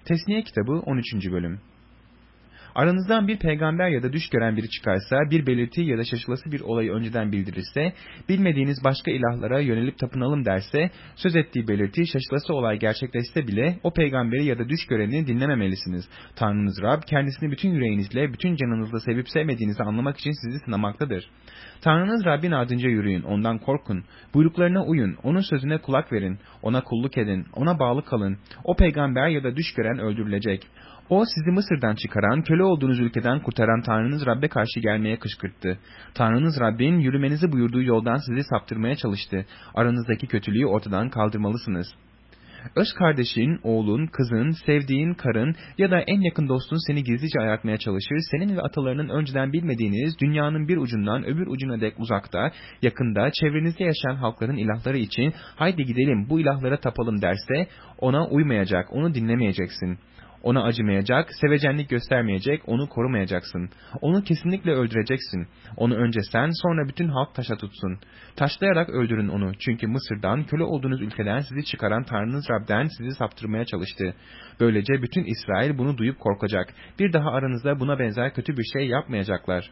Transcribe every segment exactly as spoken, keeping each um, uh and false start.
Tesniye kitabı on üçüncü bölüm. Aranızdan bir peygamber ya da düş gören biri çıkarsa, bir belirti ya da şaşılası bir olayı önceden bildirirse, bilmediğiniz başka ilahlara yönelip tapınalım derse, söz ettiği belirti, şaşılası olay gerçekleşse bile o peygamberi ya da düş göreni dinlememelisiniz. Tanrınız Rab, kendisini bütün yüreğinizle, bütün canınızla sevip sevmediğinizi anlamak için sizi sınamaktadır. Tanrınız Rabbin ardınca yürüyün, ondan korkun, buyruklarına uyun, onun sözüne kulak verin, ona kulluk edin, ona bağlı kalın. O peygamber ya da düş gören öldürülecek. O sizi Mısır'dan çıkaran, köle olduğunuz ülkeden kurtaran Tanrınız Rab'be karşı gelmeye kışkırttı. Tanrınız Rabbin yürümenizi buyurduğu yoldan sizi saptırmaya çalıştı. Aranızdaki kötülüğü ortadan kaldırmalısınız. Öz kardeşin, oğlun, kızın, sevdiğin karın ya da en yakın dostun seni gizlice ayartmaya çalışır, senin ve atalarının önceden bilmediğiniz dünyanın bir ucundan öbür ucuna dek uzakta, yakında, çevrenizde yaşayan halkların ilahları için haydi gidelim bu ilahlara tapalım derse, ona uymayacak, onu dinlemeyeceksin. Ona acımayacak, sevecenlik göstermeyecek, onu korumayacaksın. Onu kesinlikle öldüreceksin. Onu önce sen, sonra bütün halk taşa tutsun. Taşlayarak öldürün onu. Çünkü Mısır'dan, köle olduğunuz ülkeden sizi çıkaran Tanrınız Rab'den sizi saptırmaya çalıştı. Böylece bütün İsrail bunu duyup korkacak. Bir daha aranızda buna benzer kötü bir şey yapmayacaklar.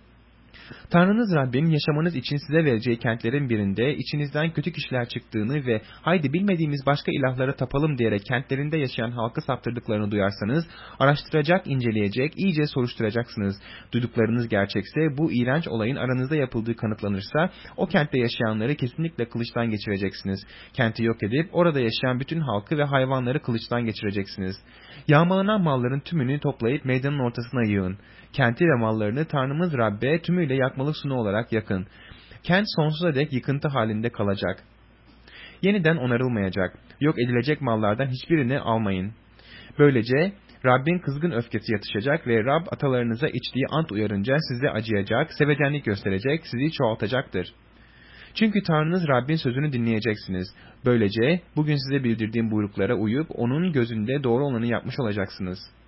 Tanrınız Rabbin yaşamanız için size vereceği kentlerin birinde içinizden kötü kişiler çıktığını ve haydi bilmediğimiz başka ilahlara tapalım diyerek kentlerinde yaşayan halkı saptırdıklarını duyarsanız araştıracak, inceleyecek, iyice soruşturacaksınız. Duyduklarınız gerçekse, bu iğrenç olayın aranızda yapıldığı kanıtlanırsa o kentte yaşayanları kesinlikle kılıçtan geçireceksiniz. Kenti yok edip orada yaşayan bütün halkı ve hayvanları kılıçtan geçireceksiniz. Yağmalanan malların tümünü toplayıp meydanın ortasına yığın. Kenti ve mallarını Tanrımız Rab'be tümüyle yakmalık sunu olarak yakın. Kent sonsuza dek yıkıntı halinde kalacak. Yeniden onarılmayacak. Yok edilecek mallardan hiçbirini almayın. Böylece Rabbin kızgın öfkesi yatışacak ve Rab atalarınıza içtiği ant uyarınca size acıyacak, sevecenlik gösterecek, sizi çoğaltacaktır. Çünkü Tanrınız Rabbin sözünü dinleyeceksiniz. Böylece bugün size bildirdiğim buyruklara uyup onun gözünde doğru olanı yapmış olacaksınız.